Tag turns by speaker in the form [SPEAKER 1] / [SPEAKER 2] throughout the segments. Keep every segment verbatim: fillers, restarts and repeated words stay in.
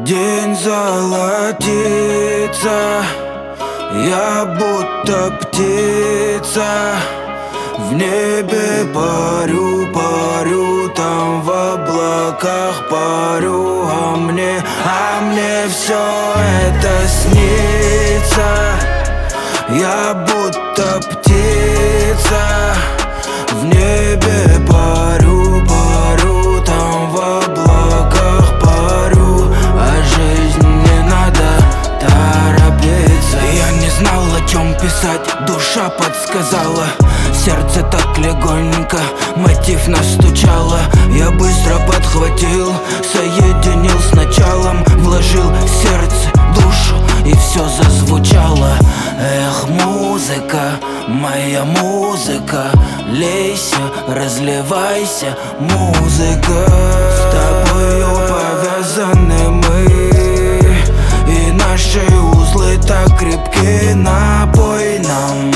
[SPEAKER 1] День золотится, я будто птица, в небе парю, парю, там в облаках парю. А мне, а мне все это снится. Я будто птица, в небе парю, парю, там в облаках парю. А жизнь не надо торопиться. Я не знал, о чем писать, душа подсказала. Сердце так легонько мотив настучало. Я быстро подхватил, соединил с началом, вложил в сердце душу, и все зазвучало. Эх, музыка, моя музыка, лейся, разливайся, музыка. С тобою повязаны мы, и наши узлы так крепки. Напой нам,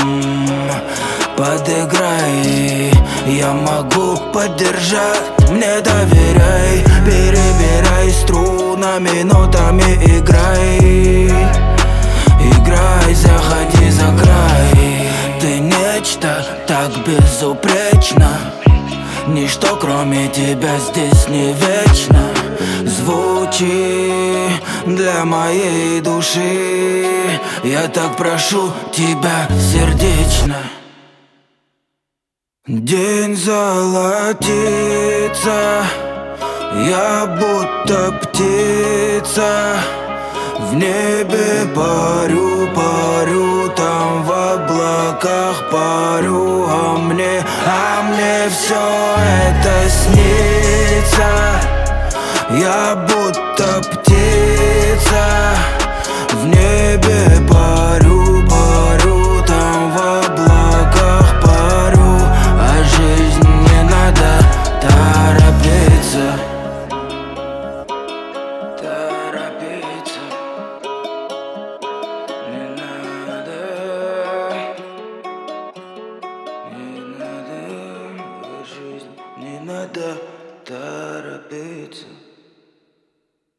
[SPEAKER 1] подыграй, я могу поддержать. Мне доверяй, перебирай струнами, нотами играй. Играй, заходи за край. Ты нечто так безупречно, ничто кроме тебя здесь не вечно. Звучи для моей души, я так прошу тебя сердечно. День золотится, я будто птица, в небе парю, парю, там в облаках парю. А мне, а мне все это снится. Я будто птица, в небе парю, парю, там в облаках парю. А жизнь не надо торопиться. Торопиться не надо, не надо, жизнь не надо торопиться.